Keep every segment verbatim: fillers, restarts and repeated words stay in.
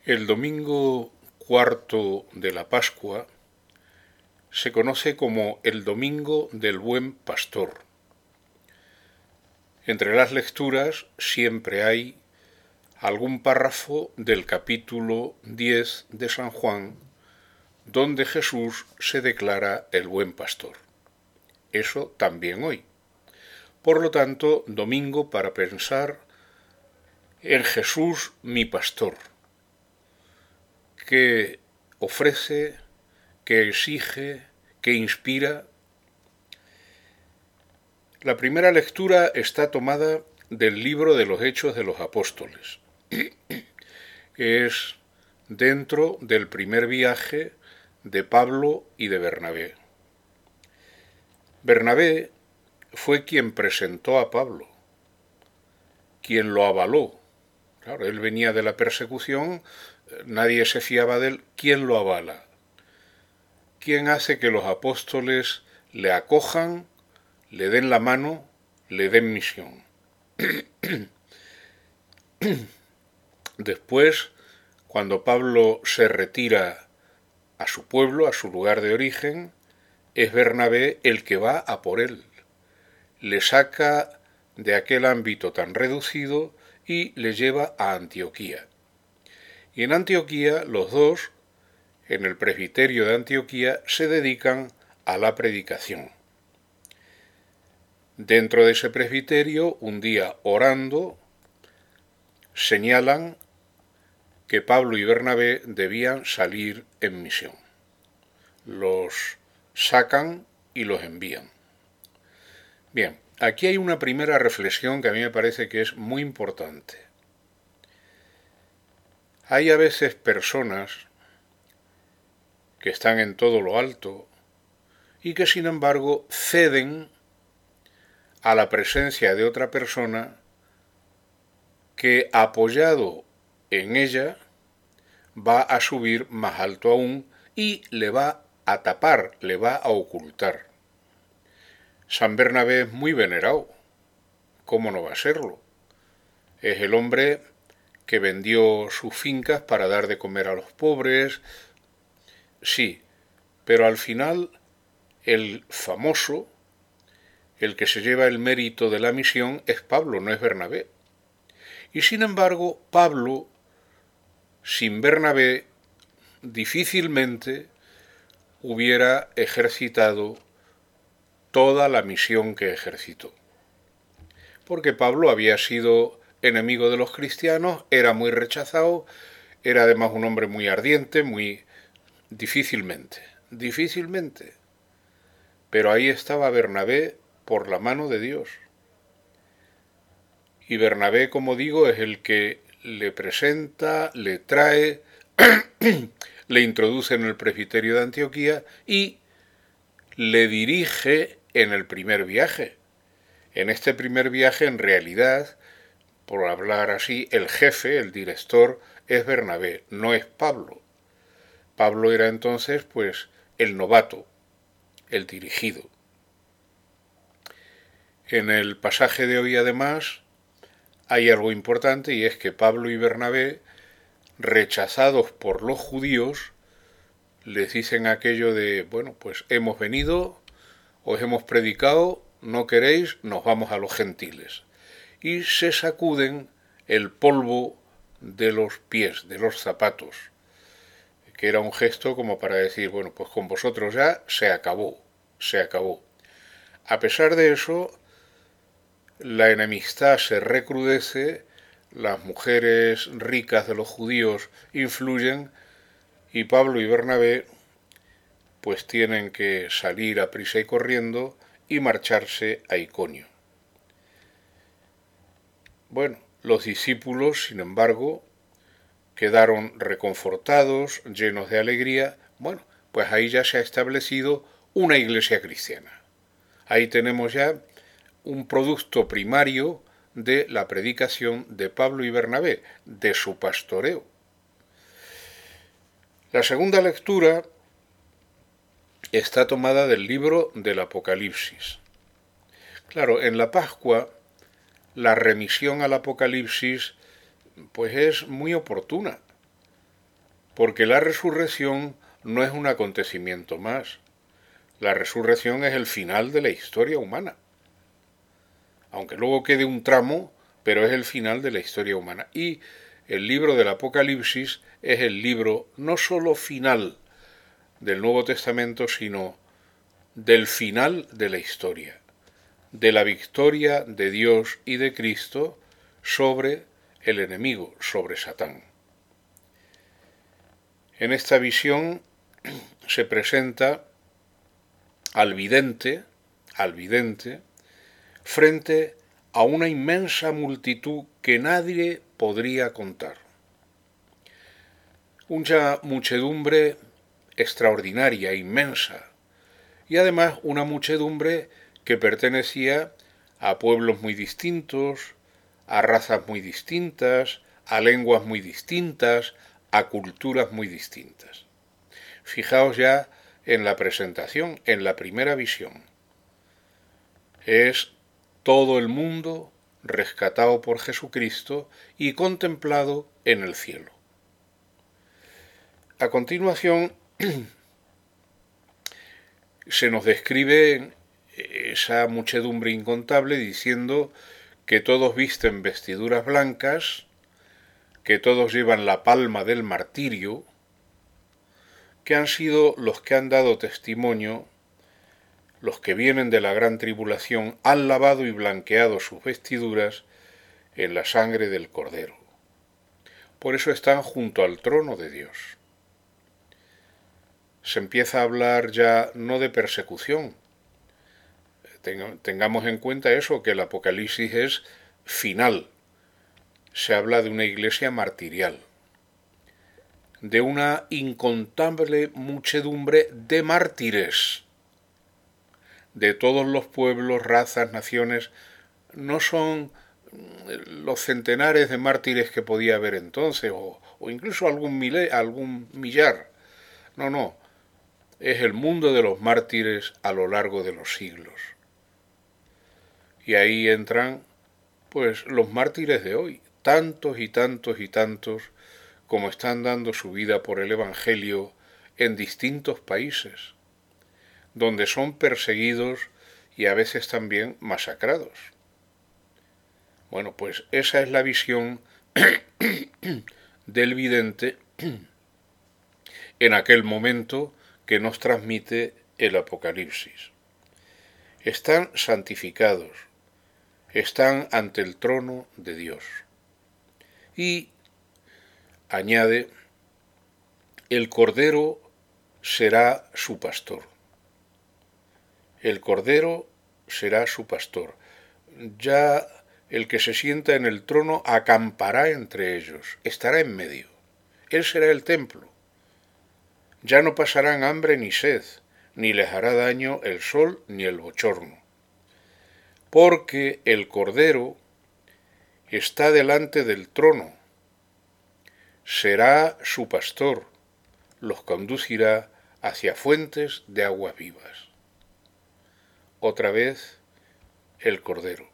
El domingo cuarto de la Pascua se conoce como el Domingo del Buen Pastor. Entre las lecturas siempre hay algún párrafo del capítulo diez de San Juan, donde Jesús se declara el buen pastor. Eso también hoy. Por lo tanto, domingo para pensar en Jesús mi pastor, que ofrece, que exige, que inspira. La primera lectura está tomada del libro de los Hechos de los Apóstoles. Es dentro del primer viaje de Pablo y de Bernabé. Bernabé fue quien presentó a Pablo, quien lo avaló. Claro, él venía de la persecución, nadie se fiaba de él. ¿Quién lo avala? ¿Quién hace que los apóstoles le acojan, le den la mano, le den misión? Después, cuando Pablo se retira a su pueblo, a su lugar de origen, es Bernabé el que va a por él. Le saca de aquel ámbito tan reducido y le lleva a Antioquía. Y en Antioquía los dos, en el presbiterio de Antioquía, se dedican a la predicación. Dentro de ese presbiterio, un día orando, señalan que Pablo y Bernabé debían salir en misión. Los sacan y los envían. Bien, aquí hay una primera reflexión que a mí me parece que es muy importante. Hay a veces personas que están en todo lo alto y que sin embargo ceden a la presencia de otra persona que, apoyado en ella, va a subir más alto aún y le va a tapar, le va a ocultar. San Bernabé es muy venerado. ¿Cómo no va a serlo? Es el hombre que vendió sus fincas para dar de comer a los pobres. Sí, pero al final el famoso, el que se lleva el mérito de la misión, es Pablo, no es Bernabé. Y sin embargo, Pablo, sin Bernabé, difícilmente hubiera ejercitado toda la misión que ejercitó. Porque Pablo había sido enemigo de los cristianos, era muy rechazado, era además un hombre muy ardiente, muy difícilmente, difícilmente. Pero ahí estaba Bernabé por la mano de Dios. Y Bernabé, como digo, es el que le presenta, le trae, le introduce en el presbiterio de Antioquía y le dirige en el primer viaje. En este primer viaje, en realidad, por hablar así, el jefe, el director, es Bernabé, no es Pablo. Pablo era entonces, pues, el novato, el dirigido. En el pasaje de hoy, además, hay algo importante, y es que Pablo y Bernabé, rechazados por los judíos, les dicen aquello de, bueno, pues hemos venido, os hemos predicado, no queréis, nos vamos a los gentiles. Y se sacuden el polvo de los pies, de los zapatos, que era un gesto como para decir, bueno, pues con vosotros ya se acabó, se acabó. A pesar de eso, la enemistad se recrudece, las mujeres ricas de los judíos influyen y Pablo y Bernabé pues tienen que salir a prisa y corriendo y marcharse a Iconio. Bueno, los discípulos, sin embargo, quedaron reconfortados, llenos de alegría. Bueno, pues ahí ya se ha establecido una iglesia cristiana. Ahí tenemos ya un producto primario de la predicación de Pablo y Bernabé, de su pastoreo. La segunda lectura está tomada del libro del Apocalipsis. Claro, en la Pascua la remisión al Apocalipsis pues es muy oportuna, porque la resurrección no es un acontecimiento más. La resurrección es el final de la historia humana. Aunque luego quede un tramo, pero es el final de la historia humana. Y el libro del Apocalipsis es el libro no solo final del Nuevo Testamento, sino del final de la historia, de la victoria de Dios y de Cristo sobre el enemigo, sobre Satán. En esta visión se presenta al vidente, al vidente, frente a una inmensa multitud que nadie podría contar. Una muchedumbre extraordinaria, inmensa, y además una muchedumbre que pertenecía a pueblos muy distintos, a razas muy distintas, a lenguas muy distintas, a culturas muy distintas. Fijaos ya en la presentación, en la primera visión. Es todo el mundo rescatado por Jesucristo y contemplado en el cielo. A continuación se nos describe esa muchedumbre incontable diciendo que todos visten vestiduras blancas, que todos llevan la palma del martirio, que han sido los que han dado testimonio, los que vienen de la gran tribulación, han lavado y blanqueado sus vestiduras en la sangre del Cordero. Por eso están junto al trono de Dios. Se empieza a hablar ya no de persecución. Tengamos en cuenta eso, que el Apocalipsis es final. Se habla de una iglesia martirial, de una incontable muchedumbre de mártires, de todos los pueblos, razas, naciones. No son los centenares de mártires que podía haber entonces, o, o incluso algún, mile, algún millar. No, no. Es el mundo de los mártires a lo largo de los siglos. Y ahí entran, pues, los mártires de hoy, tantos y tantos y tantos como están dando su vida por el Evangelio en distintos países, donde son perseguidos y a veces también masacrados. Bueno, pues esa es la visión del vidente en aquel momento que nos transmite el Apocalipsis. Están santificados, están ante el trono de Dios. Y añade, el Cordero será su pastor. El Cordero será su pastor. Ya el que se sienta en el trono acampará entre ellos, estará en medio. Él será el templo. Ya no pasarán hambre ni sed, ni les hará daño el sol ni el bochorno. Porque el Cordero está delante del trono, será su pastor, los conducirá hacia fuentes de aguas vivas. Otra vez, el Cordero.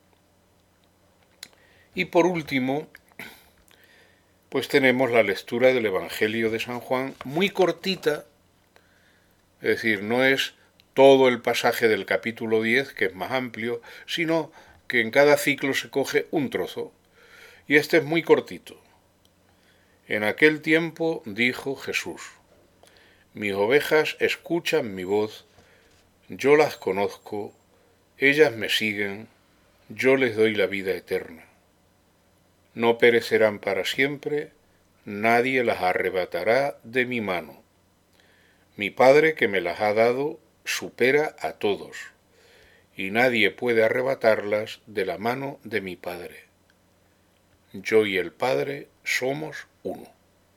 Y por último, pues tenemos la lectura del Evangelio de San Juan, muy cortita, es decir, no es todo el pasaje del capítulo diez, que es más amplio, sino que en cada ciclo se coge un trozo, y este es muy cortito. En aquel tiempo dijo Jesús, mis ovejas escuchan mi voz, yo las conozco, ellas me siguen, yo les doy la vida eterna. No perecerán para siempre, nadie las arrebatará de mi mano. Mi Padre que me las ha dado supera a todos, y nadie puede arrebatarlas de la mano de mi Padre. Yo y el Padre somos uno.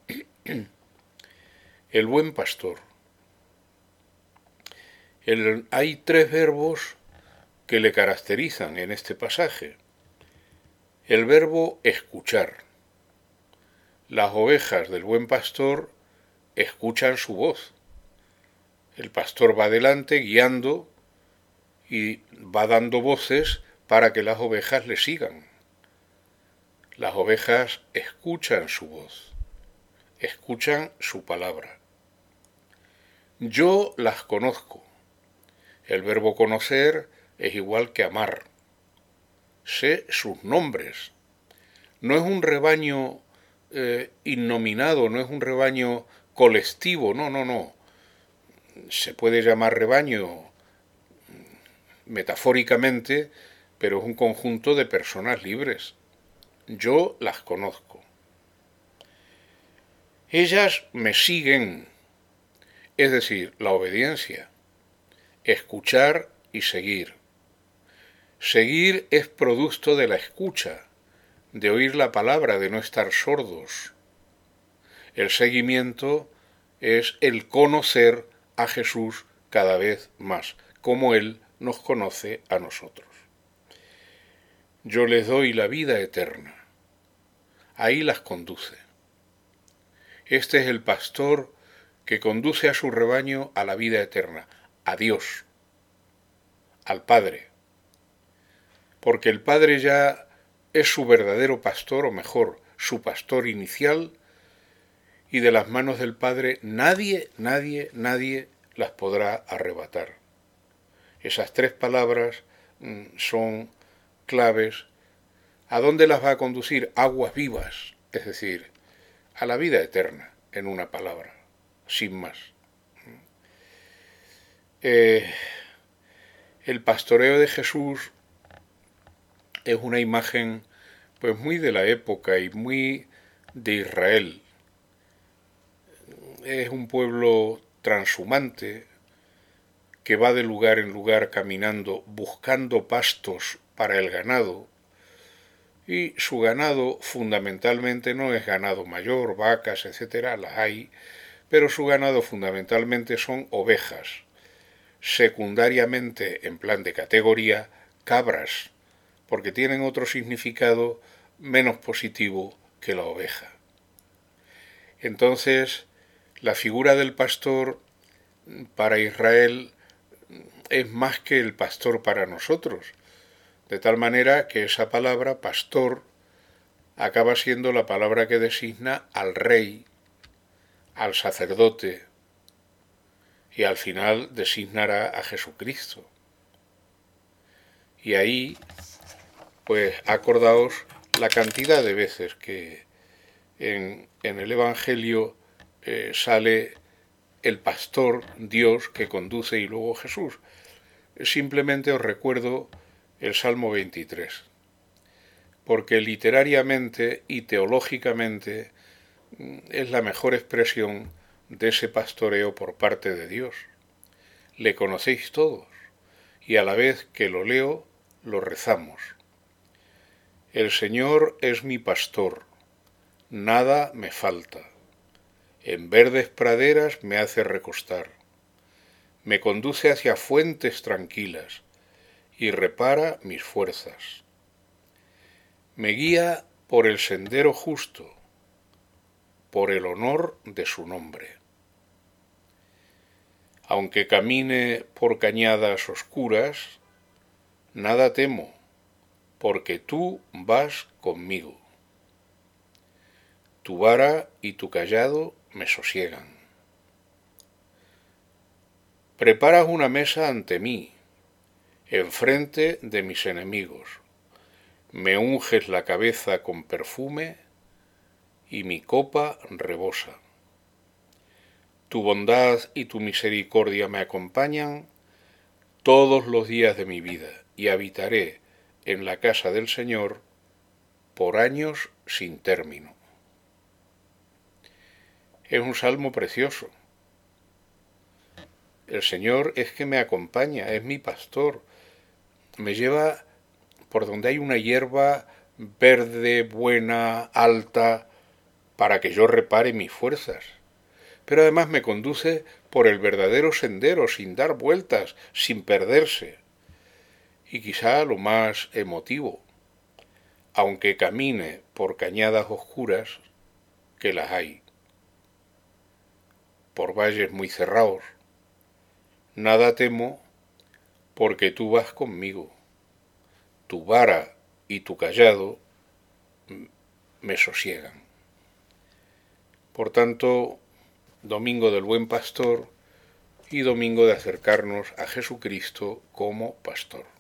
El buen pastor. El, hay tres verbos que le caracterizan en este pasaje. El verbo escuchar. Las ovejas del buen pastor escuchan su voz. El pastor va adelante guiando y va dando voces para que las ovejas le sigan. Las ovejas escuchan su voz. escuchan su palabra. Yo las conozco. El verbo conocer es igual que amar. Sé sus nombres. No es un rebaño eh, innominado, no es un rebaño colectivo, no, no, no. Se puede llamar rebaño metafóricamente, pero es un conjunto de personas libres. Yo las conozco. Ellas me siguen, es decir, la obediencia, escuchar y seguir. Seguir es producto de la escucha, de oír la palabra, de no estar sordos. El seguimiento es el conocer a Jesús cada vez más, como Él nos conoce a nosotros. Yo les doy la vida eterna. Ahí las conduce. Este es el pastor que conduce a su rebaño a la vida eterna, a Dios, al Padre. Porque el Padre ya es su verdadero pastor, o mejor, su pastor inicial, y de las manos del Padre nadie, nadie, nadie las podrá arrebatar. Esas tres palabras mmm, son claves. ¿A dónde las va a conducir? Aguas vivas, es decir, a la vida eterna, en una palabra, sin más. Eh, el pastoreo de Jesús es una imagen pues muy de la época y muy de Israel. Es un pueblo transhumante que va de lugar en lugar caminando, buscando pastos para el ganado, y su ganado fundamentalmente no es ganado mayor, vacas, etcétera, las hay, pero su ganado fundamentalmente son ovejas, secundariamente en plan de categoría, cabras, porque tienen otro significado menos positivo que la oveja. Entonces, la figura del pastor para Israel es más que el pastor para nosotros, de tal manera que esa palabra, pastor, acaba siendo la palabra que designa al rey, al sacerdote, y al final designará a Jesucristo. Y ahí, pues acordaos la cantidad de veces que en, en el Evangelio eh, sale el pastor, Dios, que conduce, y luego Jesús. Simplemente os recuerdo el Salmo veintitrés, porque literariamente y teológicamente es la mejor expresión de ese pastoreo por parte de Dios. Le conocéis todos, y a la vez que lo leo, lo rezamos. El Señor es mi pastor, nada me falta. En verdes praderas me hace recostar. Me conduce hacia fuentes tranquilas y repara mis fuerzas. Me guía por el sendero justo, por el honor de su nombre. Aunque camine por cañadas oscuras, nada temo, porque tú vas conmigo. Tu vara y tu cayado me sosiegan. Preparas una mesa ante mí, enfrente de mis enemigos. Me unges la cabeza con perfume y mi copa rebosa. Tu bondad y tu misericordia me acompañan todos los días de mi vida, y habitaré en la casa del Señor por años sin término. Es un salmo precioso. El Señor es que me acompaña, es mi pastor, me lleva por donde hay una hierba verde, buena, alta, para que yo repare mis fuerzas. Pero además me conduce por el verdadero sendero, sin dar vueltas, sin perderse. Y quizá lo más emotivo, aunque camine por cañadas oscuras, que las hay, por valles muy cerrados, nada temo, porque tú vas conmigo. Tu vara y tu cayado me sosiegan. Por tanto, domingo del Buen Pastor y domingo de acercarnos a Jesucristo como pastor.